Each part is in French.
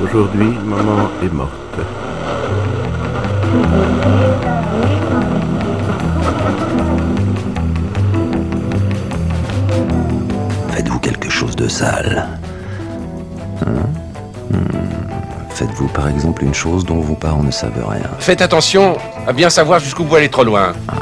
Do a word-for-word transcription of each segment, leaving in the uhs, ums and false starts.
Aujourd'hui, maman est morte. Faites-vous quelque chose de sale. Hein hmm. Faites-vous par exemple une chose dont vos parents ne savent rien. Faites attention à bien savoir jusqu'où vous allez trop loin. Ah.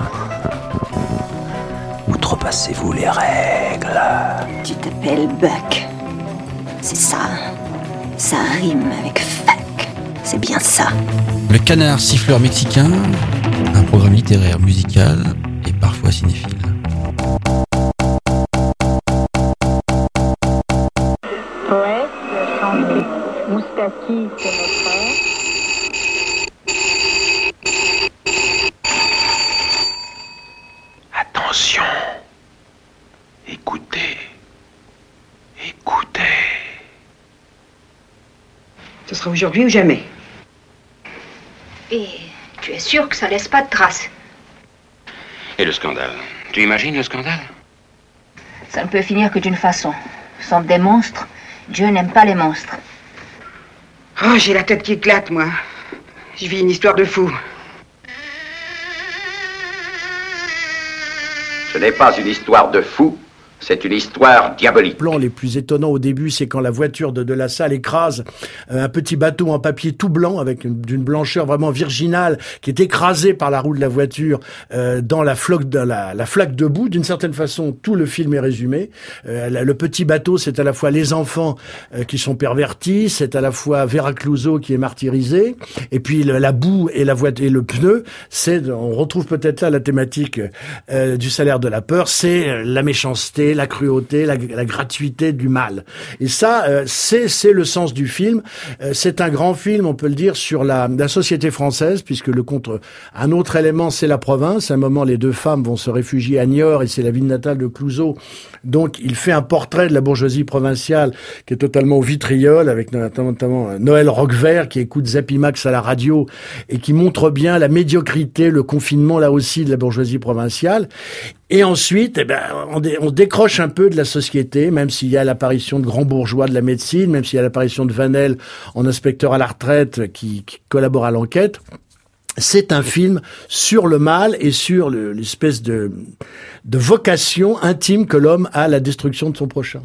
Outrepassez-vous les règles. Tu t'appelles Buck. C'est ça. Ça rime avec fuck. C'est bien ça. Le Canard siffleur mexicain, un programme littéraire, musical et parfois cinéphile. Poète, chanté, Moustaki, c'est notre frère. Attention. Écoutez. Écoutez. Ce sera aujourd'hui ou jamais. Et tu es sûr que ça laisse pas de traces? Et le scandale? Tu imagines le scandale? Ça ne peut finir que d'une façon. Sans des monstres, Dieu n'aime pas les monstres. Oh, j'ai la tête qui éclate, moi. Je vis une histoire de fou. Ce n'est pas une histoire de fou, c'est une histoire diabolique. Le plan les plus étonnants au début, c'est quand la voiture de De La Salle écrase un petit bateau en papier tout blanc, avec une, d'une blancheur vraiment virginale, qui est écrasé par la roue de la voiture euh, dans la, floque de, la, la flaque de boue. D'une certaine façon, tout le film est résumé. Euh, le petit bateau, c'est à la fois les enfants euh, qui sont pervertis, c'est à la fois Vera Clouseau qui est martyrisée, et puis le, la boue et la voiture et le pneu, c'est, on retrouve peut-être là la thématique euh, du salaire de la peur, c'est la méchanceté, la cruauté, la, la gratuité du mal. Et ça, euh, c'est, c'est le sens du film. Euh, c'est un grand film, on peut le dire, sur la, la société française, puisque le contre, un autre élément, c'est la province. À un moment, les deux femmes vont se réfugier à Niort, et c'est la ville natale de Clouseau. Donc, il fait un portrait de la bourgeoisie provinciale qui est totalement au vitriol, avec notamment, notamment Noël Roquevert, qui écoute Zapimax à la radio, et qui montre bien la médiocrité, le confinement, là aussi, de la bourgeoisie provinciale. Et ensuite, eh ben, on, dé, on décroche un peu de la société, même s'il y a l'apparition de grands bourgeois de la médecine, même s'il y a l'apparition de Vanel en inspecteur à la retraite qui, qui collabore à l'enquête. C'est un film sur le mal et sur le, l'espèce de, de vocation intime que l'homme a à la destruction de son prochain.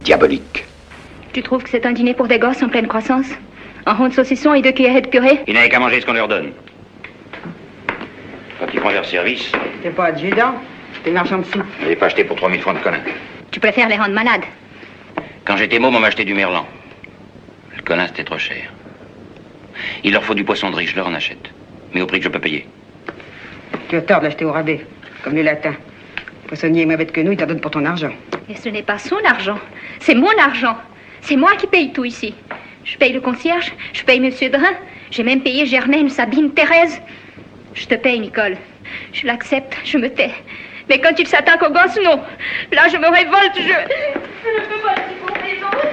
diabolique. Tu trouves que c'est un dîner pour des gosses en pleine croissance? Un rond de saucisson et deux cuillerées de purée? Ils n'avaient qu'à manger ce qu'on leur donne. Quand ils font leur service, T'es pas adjudant, t'es marchand de soupe. je l'ai pas acheté pour trois mille francs de connin. Tu préfères les rendre malades? Quand j'étais môme, on m'a acheté du merlan. Le connin, c'était trop cher. Il leur faut du poisson de riz, je leur en achète. Mais au prix que je peux payer. Tu as tort de l'acheter au rabais, comme les latins. Le poissonnier est moins bête que nous, il t'en donne pour ton argent. Et ce n'est pas son argent, c'est mon argent. C'est moi qui paye tout ici. Je paye le concierge, je paye Monsieur Drin, j'ai même payé Germaine, Sabine, Thérèse. Je te paye, Nicole. Je l'accepte, je me tais. Mais quand il s'attaque aux gosses, non. Là, je me révolte, je... Je ne peux pas supporter, non.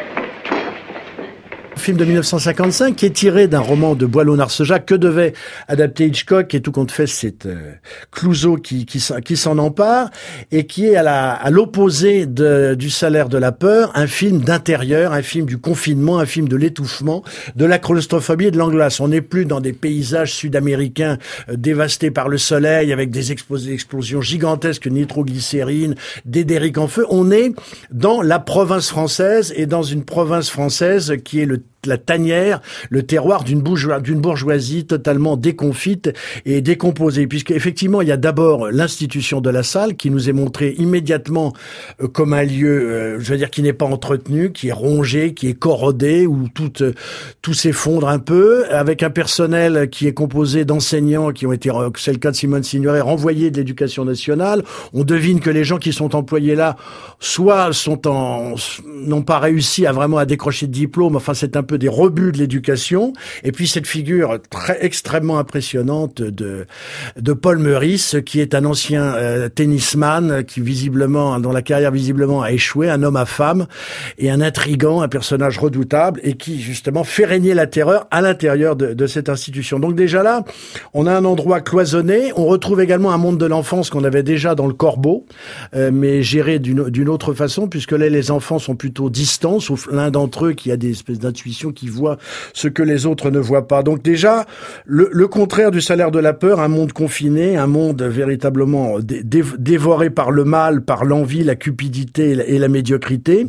Film de mille neuf cent cinquante-cinq qui est tiré d'un roman de Boileau-Narcejac que devait adapter Hitchcock, et tout compte fait c'est euh, Clouzot qui, qui, qui s'en empare, et qui est à la à l'opposé de, du Salaire de la peur, un film d'intérieur, un film du confinement, un film de l'étouffement, de la claustrophobie et de l'angoisse. On n'est plus dans des paysages sud-américains euh, dévastés par le soleil avec des expos- explosions gigantesques de nitroglycérine, des derricks en feu. On est dans la province française, et dans une province française qui est le la tanière, le terroir d'une bourgeoisie, d'une bourgeoisie totalement déconfite et décomposée, puisque effectivement il y a d'abord l'institution de la salle qui nous est montrée immédiatement euh, comme un lieu, euh, je veux dire, qui n'est pas entretenu, qui est rongé, qui est corrodé, où tout euh, tout s'effondre un peu, avec un personnel qui est composé d'enseignants qui ont été, c'est le cas de Simone Signoret, renvoyés de l'éducation nationale. On devine que les gens qui sont employés là, soit sont en n'ont pas réussi à vraiment à décrocher de diplôme, enfin c'est un peu des rebuts de l'éducation, et puis cette figure très extrêmement impressionnante de de Paul Meurice, qui est un ancien euh, tennisman qui visiblement, dont la carrière visiblement a échoué, un homme à femme et un intrigant, un personnage redoutable, et qui justement fait régner la terreur à l'intérieur de, de cette institution. Donc déjà là, on a un endroit cloisonné. On retrouve également un monde de l'enfance qu'on avait déjà dans Le Corbeau, euh, mais géré d'une d'une autre façon, puisque là les enfants sont plutôt distants, sauf l'un d'entre eux qui a des espèces d'intuitions, qui voit ce que les autres ne voient pas. Donc déjà, le, le contraire du Salaire de la peur, un monde confiné, un monde véritablement dé, dé, dévoré par le mal, par l'envie, la cupidité et la, et la médiocrité.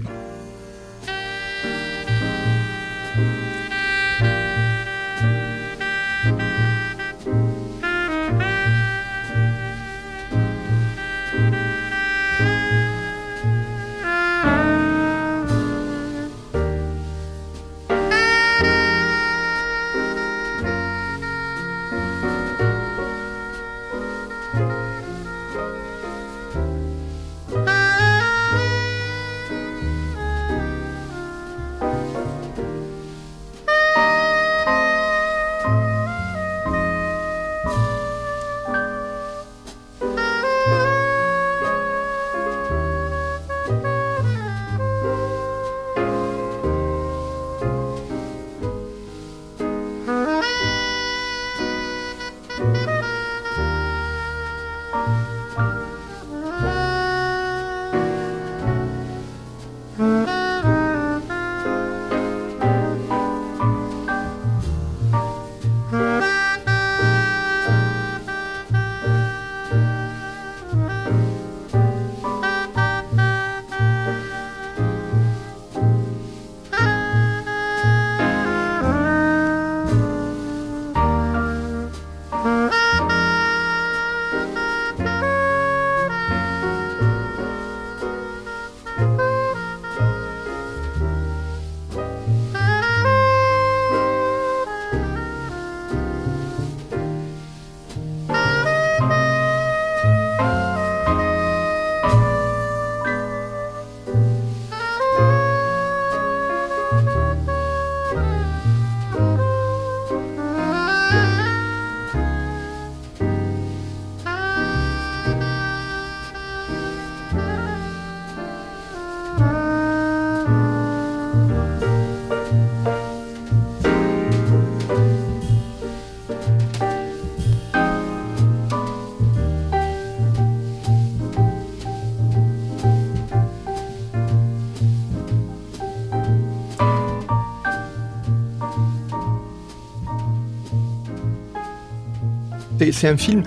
C'est un film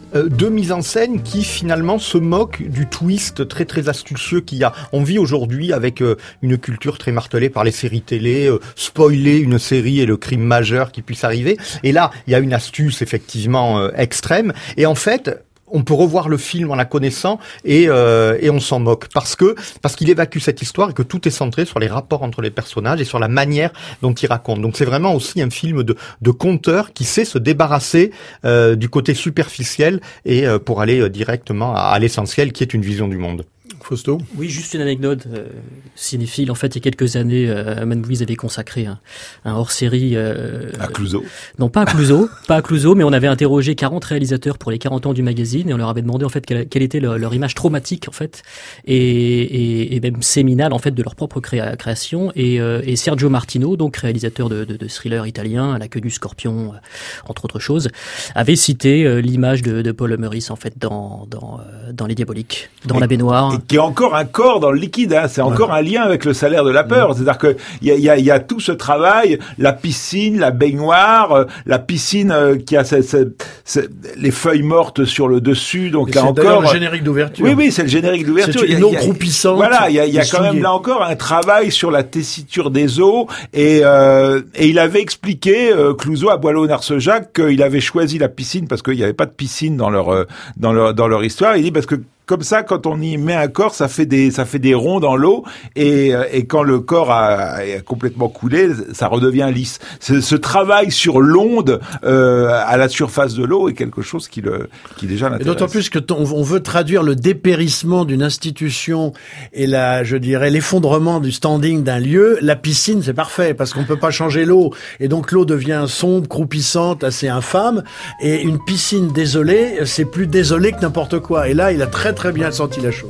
euh, deux mises en scène qui finalement se moquent du twist très très astucieux qu'il y a. On vit aujourd'hui avec euh, une culture très martelée par les séries télé, euh, spoiler une série et le crime majeur qui puisse arriver. Et là, il y a une astuce effectivement euh, extrême. Et en fait, on peut revoir le film en la connaissant et euh, et on s'en moque parce que parce qu'il évacue cette histoire et que tout est centré sur les rapports entre les personnages et sur la manière dont il raconte. Donc c'est vraiment aussi un film de de conteur qui sait se débarrasser euh, du côté superficiel et euh, pour aller euh, directement à, à l'essentiel qui est une vision du monde. Fausto ? Oui, juste une anecdote euh, cinéphile. En fait, il y a quelques années, euh, Mad Movies avait consacré un, un hors-série... Euh, à Clouseau. Non, pas à Clouseau, pas à Clouseau, mais on avait interrogé quarante réalisateurs pour les quarante ans du magazine et on leur avait demandé en fait quelle, quelle était leur, leur image traumatique en fait et, et, et même séminale en fait de leur propre créa, création. Et, euh, et Sergio Martino, donc réalisateur de, de, de thrillers italiens, à la queue du scorpion, euh, entre autres choses, avait cité euh, l'image de, de Paul Meurice en fait dans dans euh, dans Les Diaboliques, dans et, La Baignoire. Et qui est encore un corps dans le liquide, hein. C'est encore ouais. un lien avec le salaire de la peur. Mmh. C'est-à-dire que il y a, y, a, y a tout ce travail, la piscine, la baignoire, euh, la piscine euh, qui a cette, cette, cette, les feuilles mortes sur le dessus. Donc et là c'est encore, le générique d'ouverture. Oui, oui, c'est le générique d'ouverture. C'est une eau croupissante. Voilà, il y a, y a quand même là encore un travail sur la tessiture des eaux. Et, euh, et il avait expliqué, euh, Clouseau à Boileau-Narcejac, qu'il avait choisi la piscine parce qu'il n'y avait pas de piscine dans leur euh, dans leur dans leur histoire. Il dit parce que comme ça, quand on y met un corps, ça fait des, ça fait des ronds dans l'eau, et, et quand le corps a, a complètement coulé, ça redevient lisse. Ce, ce travail sur l'onde euh, à la surface de l'eau est quelque chose qui le, qui déjà l'intéresse. Et d'autant plus que t- on veut traduire le dépérissement d'une institution et la, je dirais, l'effondrement du standing d'un lieu. La piscine, c'est parfait parce qu'on peut pas changer l'eau, et donc l'eau devient sombre, croupissante, assez infâme. Et une piscine désolée, c'est plus désolé que n'importe quoi. Et là, il a très très bien senti la chose.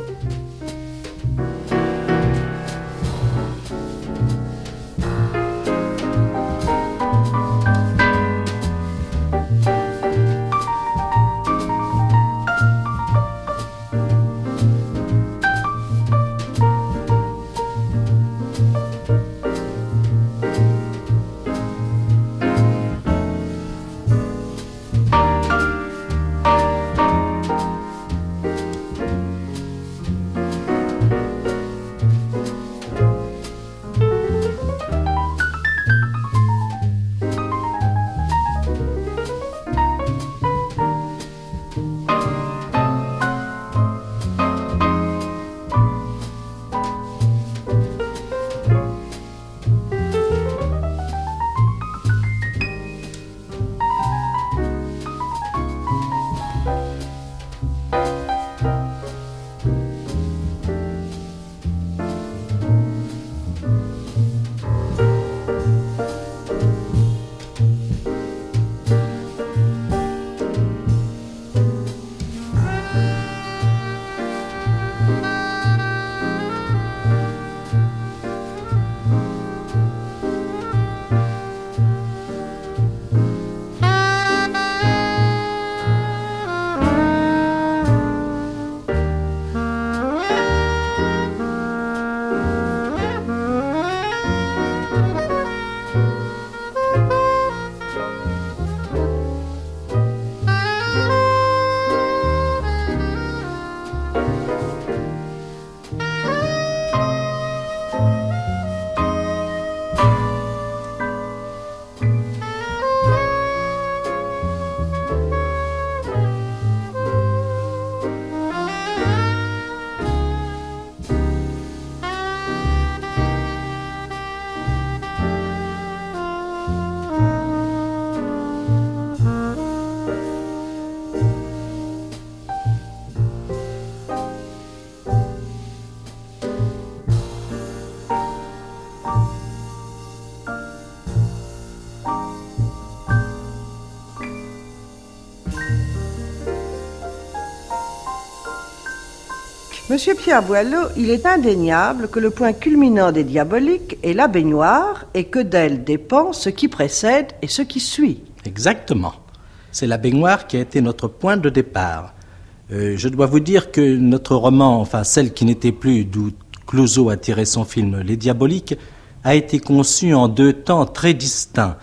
Monsieur Pierre Boileau, il est indéniable que le point culminant des Diaboliques est la baignoire et que d'elle dépend ce qui précède et ce qui suit. Exactement. C'est la baignoire qui a été notre point de départ. Euh, je dois vous dire que notre roman, enfin celle qui n'était plus, d'où Clouseau a tiré son film Les Diaboliques, a été conçu en deux temps très distincts.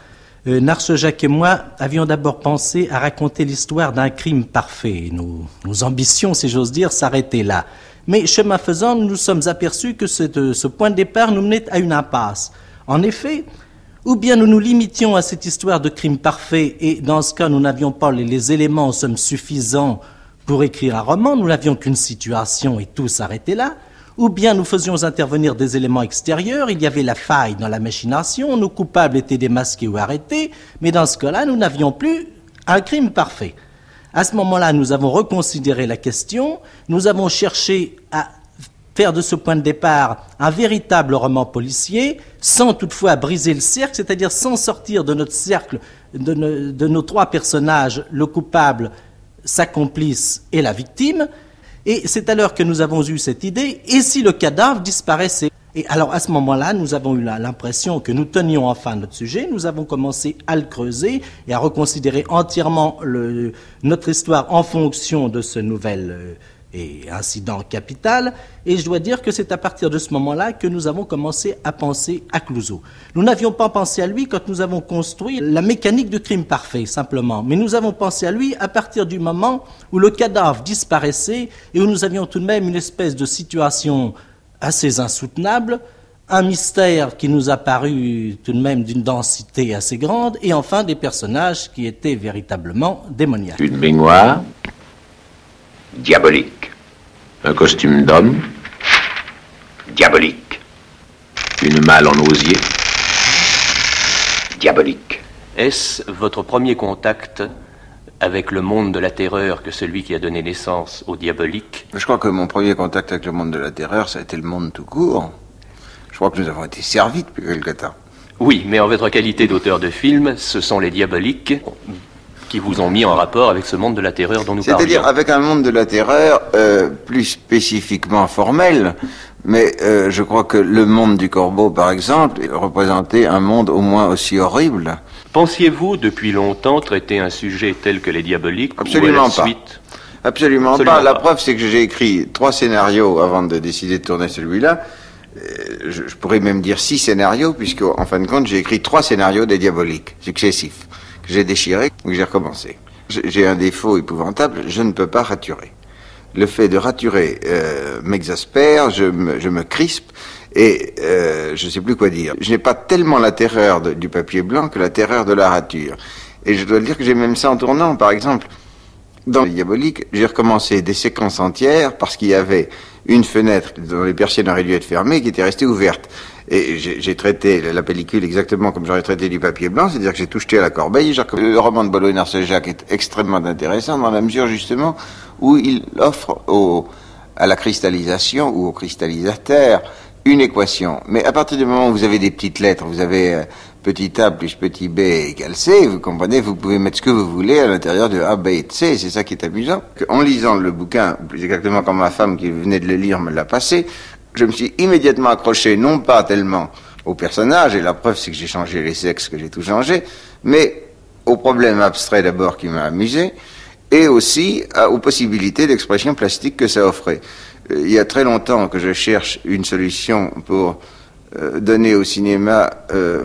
euh, Narcejac et moi avions d'abord pensé à raconter l'histoire d'un crime parfait. Nos, nos ambitions, si j'ose dire, s'arrêtaient là. Mais chemin faisant, nous nous sommes aperçus que ce, ce point de départ nous menait à une impasse. En effet, ou bien nous nous limitions à cette histoire de crime parfait, et dans ce cas, nous n'avions pas les, les éléments en somme suffisants pour écrire un roman, nous n'avions qu'une situation et tout s'arrêtait là, ou bien nous faisions intervenir des éléments extérieurs, il y avait la faille dans la machination, nos coupables étaient démasqués ou arrêtés, mais dans ce cas-là, nous n'avions plus un crime parfait. À ce moment-là, nous avons reconsidéré la question, nous avons cherché à faire de ce point de départ un véritable roman policier, sans toutefois briser le cercle, c'est-à-dire sans sortir de notre cercle, de, ne, de nos trois personnages, le coupable, sa complice et la victime. Et c'est alors que nous avons eu cette idée, et si le cadavre disparaissait? Et alors à ce moment-là, nous avons eu l'impression que nous tenions enfin notre sujet, nous avons commencé à le creuser et à reconsidérer entièrement le, notre histoire en fonction de ce nouvel euh, et incident capital, et je dois dire que c'est à partir de ce moment-là que nous avons commencé à penser à Clouseau. Nous n'avions pas pensé à lui quand nous avons construit la mécanique du crime parfait, simplement, mais nous avons pensé à lui à partir du moment où le cadavre disparaissait et où nous avions tout de même une espèce de situation assez insoutenable, un mystère qui nous a paru tout de même d'une densité assez grande, et enfin des personnages qui étaient véritablement démoniaques. Une baignoire diabolique. Un costume d'homme diabolique. Une malle en osier diabolique. Est-ce votre premier contact avec le monde de la terreur que celui qui a donné naissance au diabolique? Je crois que mon premier contact avec le monde de la terreur, ça a été le monde tout court. Je crois que nous avons été servis depuis quelque temps. Oui, mais en votre qualité d'auteur de film, ce sont les diaboliques qui vous ont mis en rapport avec ce monde de la terreur dont nous parlions. C'est-à-dire avec un monde de la terreur euh, plus spécifiquement formel, mais euh, je crois que le monde du Corbeau, par exemple, représentait un monde au moins aussi horrible. Pensiez-vous depuis longtemps traiter un sujet tel que les diaboliques? Absolument ou à la pas. Suite Absolument, Absolument pas. La pas. preuve, c'est que j'ai écrit trois scénarios avant de décider de tourner celui-là. Je, je pourrais même dire six scénarios, puisque en fin de compte, j'ai écrit trois scénarios des diaboliques successifs que j'ai déchirés ou que j'ai recommencé. J'ai un défaut épouvantable, je ne peux pas raturer. Le fait de raturer euh, m'exaspère, je me, je me crispe et euh, je ne sais plus quoi dire. Je n'ai pas tellement la terreur de, du papier blanc que la terreur de la rature. Et je dois le dire que j'ai même ça en tournant, par exemple. Dans les diaboliques, j'ai recommencé des séquences entières parce qu'il y avait une fenêtre dont les persiennes auraient dû être fermées qui était restée ouverte. Et j'ai traité la pellicule exactement comme j'aurais traité du papier blanc, c'est-à-dire que j'ai tout jeté à la corbeille. Le roman de Boileau et Narcejac est extrêmement intéressant dans la mesure justement où il offre au, à la cristallisation ou au cristallisateur une équation. Mais à partir du moment où vous avez des petites lettres, vous avez euh, petit a plus petit b égale c, vous comprenez, vous pouvez mettre ce que vous voulez à l'intérieur de a, b et de c, c'est ça qui est amusant. En lisant le bouquin, plus exactement comme ma femme qui venait de le lire me l'a passé, je me suis immédiatement accroché, non pas tellement au personnage, et la preuve c'est que j'ai changé les sexes, que j'ai tout changé, mais au problème abstrait d'abord qui m'a amusé, et aussi à, aux possibilités d'expression plastique que ça offrait. Euh, il y a très longtemps que je cherche une solution pour euh, donner au cinéma euh,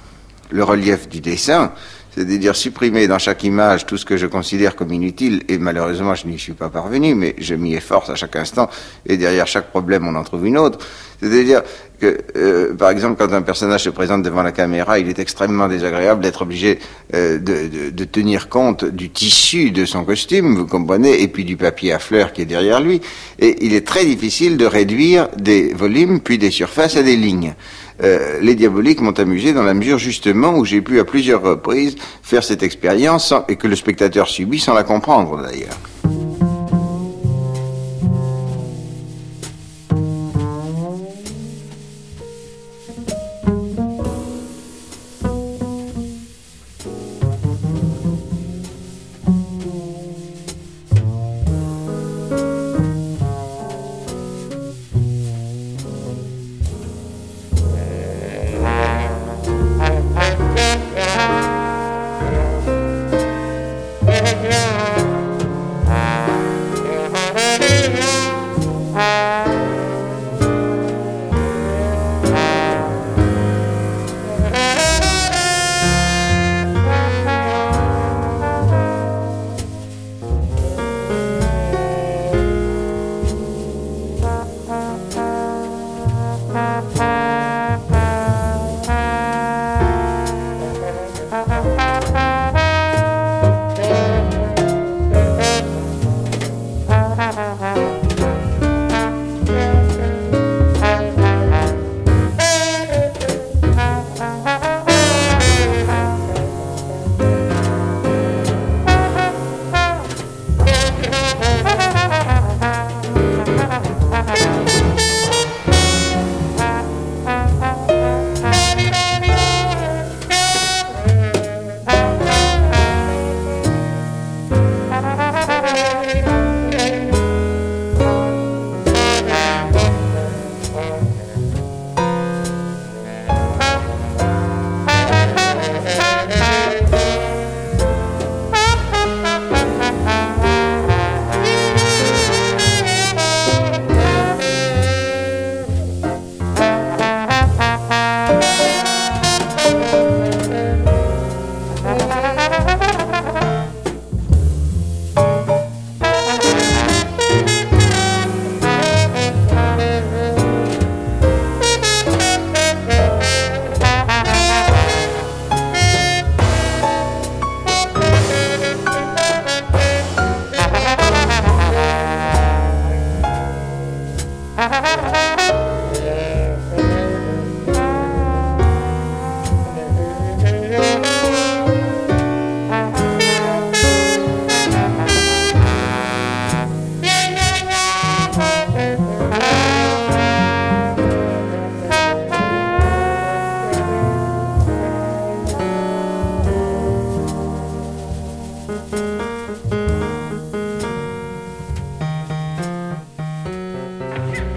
le relief du dessin, c'est-à-dire supprimer dans chaque image tout ce que je considère comme inutile, et malheureusement je n'y suis pas parvenu, mais je m'y efforce à chaque instant, et derrière chaque problème on en trouve une autre. C'est-à-dire que, euh, par exemple, quand un personnage se présente devant la caméra, il est extrêmement désagréable d'être obligé euh, de, de, de tenir compte du tissu de son costume, vous comprenez, et puis du papier à fleurs qui est derrière lui, et il est très difficile de réduire des volumes, puis des surfaces à des lignes. Euh, les diaboliques m'ont amusé dans la mesure justement où j'ai pu à plusieurs reprises faire cette expérience sans, et que le spectateur subit sans la comprendre d'ailleurs.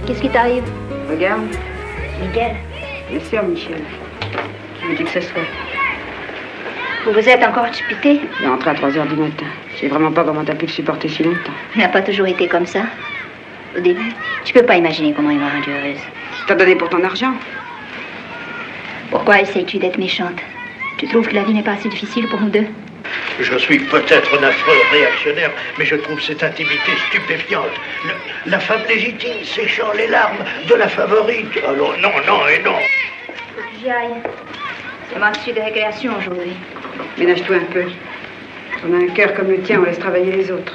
Qu'est-ce qui t'arrive? Regarde. Miguel. Bien sûr, Michel. Qui me dit que ce soit. Vous vous êtes encore chipité? Il est rentré à trois heures du matin. Je sais vraiment pas comment t'as pu le supporter si longtemps. Il n'a pas toujours été comme ça. Au début, tu peux pas imaginer comment il m'a rendue heureuse. T'as donné pour ton argent. Pourquoi essayes-tu d'être méchante? Tu trouves que la vie n'est pas assez difficile pour nous deux? Je suis peut-être un affreux réactionnaire, mais je trouve cette intimité stupéfiante. Le- la femme légitime séchant les larmes de la favorite. Alors non, non et non. Faut que j'y aille. C'est ma suite de récréation aujourd'hui. Ménage-toi un peu. On a un cœur comme le tien, on laisse travailler les autres.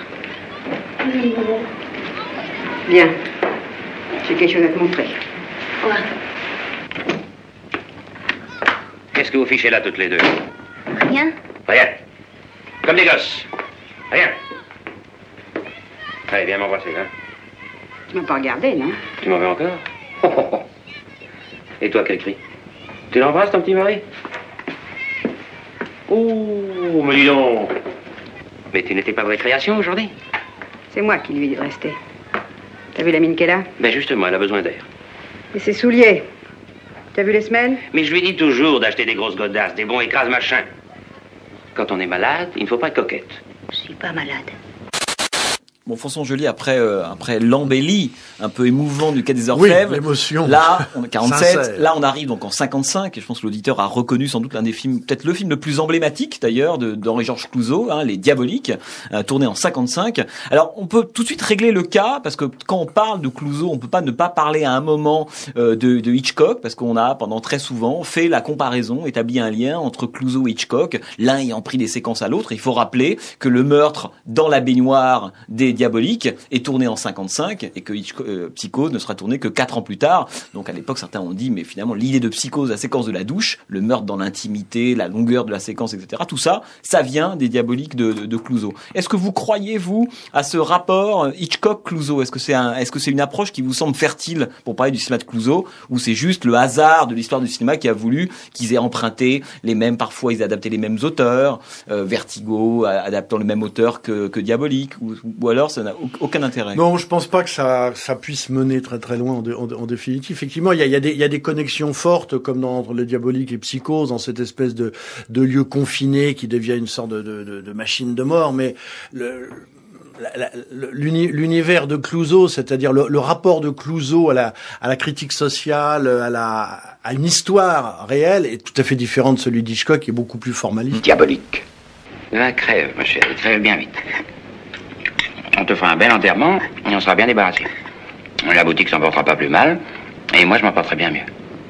Bien. J'ai quelque chose à te montrer. Ouais. Qu'est-ce que vous fichez là toutes les deux? Rien. Rien. Comme des gosses. Rien. Allez, viens m'embrasser, hein. Tu m'as pas regardé, non? Tu m'en veux encore? Oh, oh, oh. Et toi, quel cri? Tu l'embrasses, ton petit mari? Oh, mais dis donc. Mais tu n'étais pas aux récréations aujourd'hui? C'est moi qui lui ai dit de rester. T'as vu la mine qu'elle a? Ben justement, elle a besoin d'air. Et ses souliers? T'as vu les semelles? Mais je lui dis toujours d'acheter des grosses godasses, des bons écrases machin. Quand on est malade, il ne faut pas être coquette. Je suis pas malade. Bon, François Joly, après, euh, après l'embellie un peu émouvant du Quai des Orfèvres. Oui, l'émotion. Là, on est quarante-sept. Sincère. Là, on arrive donc en cinquante-cinq. Et je pense que l'auditeur a reconnu sans doute l'un des films, peut-être le film le plus emblématique d'ailleurs, de, d'Henri-Georges Clouzot, hein, Les Diaboliques, euh, tourné en cinquante-cinq. Alors, on peut tout de suite régler le cas, parce que quand on parle de Clouzot, on peut pas ne pas parler à un moment euh, de, de Hitchcock, parce qu'on a, pendant très souvent, fait la comparaison, établi un lien entre Clouzot et Hitchcock, l'un ayant pris des séquences à l'autre. Il faut rappeler que le meurtre dans la baignoire des Diaboliques est tourné en cinquante-cinq et que Hitchcock, euh, Psychose ne sera tourné que quatre ans plus tard. Donc à l'époque, certains ont dit, mais finalement, l'idée de Psychose, la séquence de la douche, le meurtre dans l'intimité, la longueur de la séquence, et cetera, tout ça, ça vient des Diaboliques de, de, de Clouzot. Est-ce que vous croyez, vous, à ce rapport Hitchcock-Clouzot? Est-ce que c'est un, est-ce que c'est une approche qui vous semble fertile pour parler du cinéma de Clouzot, ou c'est juste le hasard de l'histoire du cinéma qui a voulu qu'ils aient emprunté les mêmes, parfois ils adaptaient les mêmes auteurs, euh, Vertigo adaptant le même auteur que, que Diabolique, ou, ou alors ça n'a aucun intérêt? Non, je pense pas que ça, ça puisse mener très très loin en, de, en, en définitive. Effectivement, il y a, il y, a des, il y a des connexions fortes, comme dans entre le Diabolique et Psychose, dans cette espèce de, de lieu confiné qui devient une sorte de, de, de, de machine de mort. Mais le, la, la, l'uni, l'univers de Clouzot, c'est-à-dire le, le rapport de Clouzot à la, à la critique sociale, à la, à une histoire réelle, est tout à fait différent de celui d'Hitchcock, qui est beaucoup plus formaliste. Diabolique. Va, crève, ma chérie, crève bien vite. On te fera un bel enterrement et on sera bien débarrassé. La boutique s'en portera pas plus mal et moi je m'en porterai bien mieux.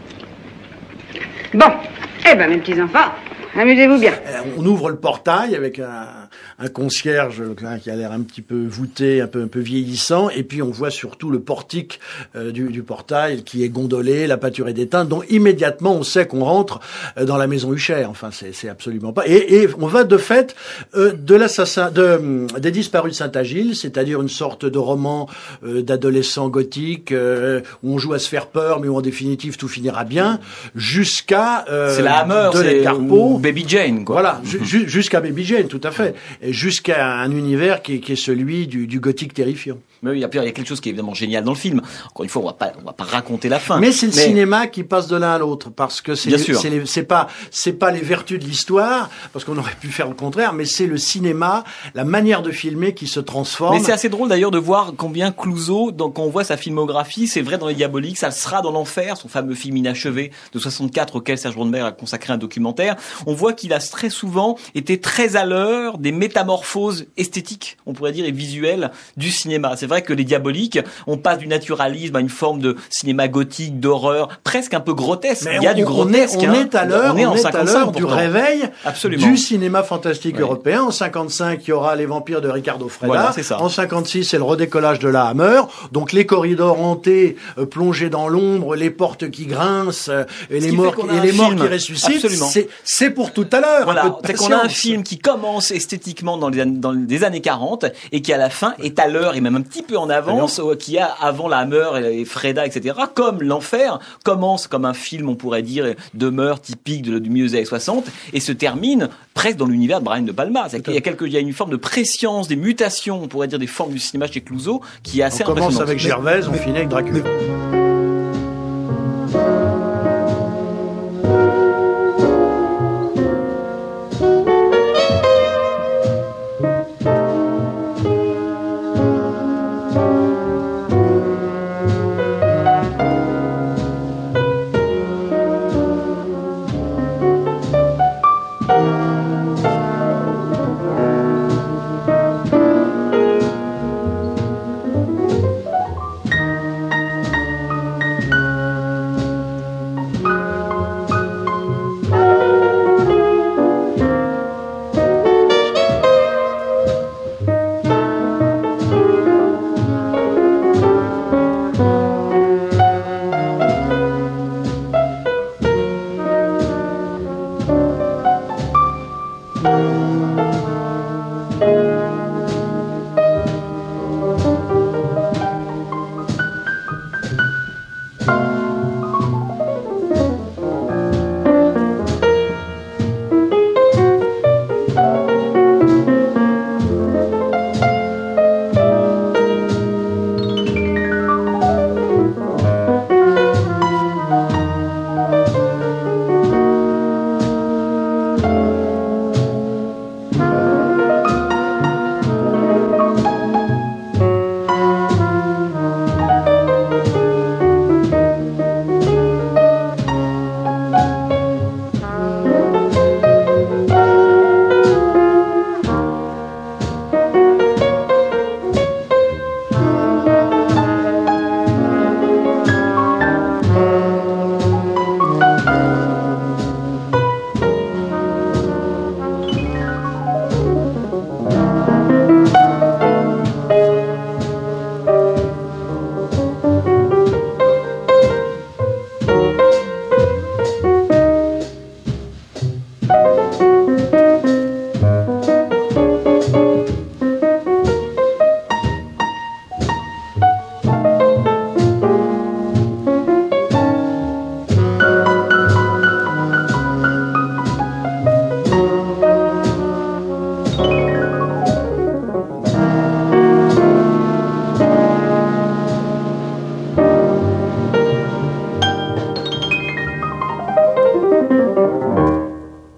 Bon, eh ben mes petits enfants, amusez-vous bien. On ouvre le portail avec un, un concierge qui a l'air un petit peu voûté, un peu un peu vieillissant, et puis on voit surtout le portique euh, du, du portail qui est gondolé, la pâture est éteinte, donc immédiatement on sait qu'on rentre euh, dans la maison Hucher. Enfin, c'est, c'est absolument pas. Et, et on va de fait euh, de l'assassin, de des disparus de Saint-Agile, c'est-à-dire une sorte de roman euh, d'adolescent gothique euh, où on joue à se faire peur, mais où en définitive tout finira bien, jusqu'à euh, c'est la Hammer, de c'est Edgar Poe. Baby Jane, quoi. Voilà, ju- ju- jusqu'à Baby Jane, tout à fait. Et jusqu'à un univers qui est, qui est celui du, du gothique terrifiant. Mais il y a, il y a quelque chose qui est évidemment génial dans le film. Encore une fois, on va pas, on va pas raconter la fin. Mais c'est le Mais... cinéma qui passe de l'un à l'autre, parce que c'est, Bien les, sûr. c'est, les, c'est pas, c'est pas les vertus de l'histoire, parce qu'on aurait pu faire le contraire, mais c'est le cinéma, la manière de filmer qui se transforme. Mais c'est assez drôle d'ailleurs de voir combien Clouzot, donc, quand on voit sa filmographie, c'est vrai dans Les Diaboliques, ça sera dans l'enfer, son fameux film inachevé de soixante-quatre auquel Serge Rondeberg a consacré un documentaire. On voit qu'il a très souvent été très à l'heure des métamorphoses esthétiques, on pourrait dire, et visuelles du cinéma. C'est vrai que Les Diaboliques, on passe du naturalisme à une forme de cinéma gothique, d'horreur, presque un peu grotesque. Mais il y a on, du grotesque. On est, on est à l'heure, on est, on en est à l'heure du réveil Absolument. du cinéma fantastique oui. européen. En cinquante-cinq, il y aura Les Vampires de Ricardo Freda. Voilà, c'est ça. En cinquante-six, c'est le redécollage de la Hammer. Donc les corridors hantés, euh, plongés dans l'ombre, les portes qui grincent, euh, et les morts, et les morts qui ressuscitent. C'est, c'est pour tout à l'heure. Voilà. C'est qu'on a un film qui commence esthétiquement dans les, années, dans les années quarante et qui à la fin est à l'heure et même un petit petit peu en avance euh, qu'il y a avant la Hammer et Freda, et cetera. Comme l'Enfer commence comme un film, on pourrait dire, de meurtre typique de, du milieu des années soixante et se termine presque dans l'univers de Brian De Palma. C'est-à-dire qu'il y a quelque, il y a une forme de préscience, des mutations, on pourrait dire des formes du cinéma chez Clouzot qui est assez impressionnante. On commence avec Gervaise, on finit avec Dracula.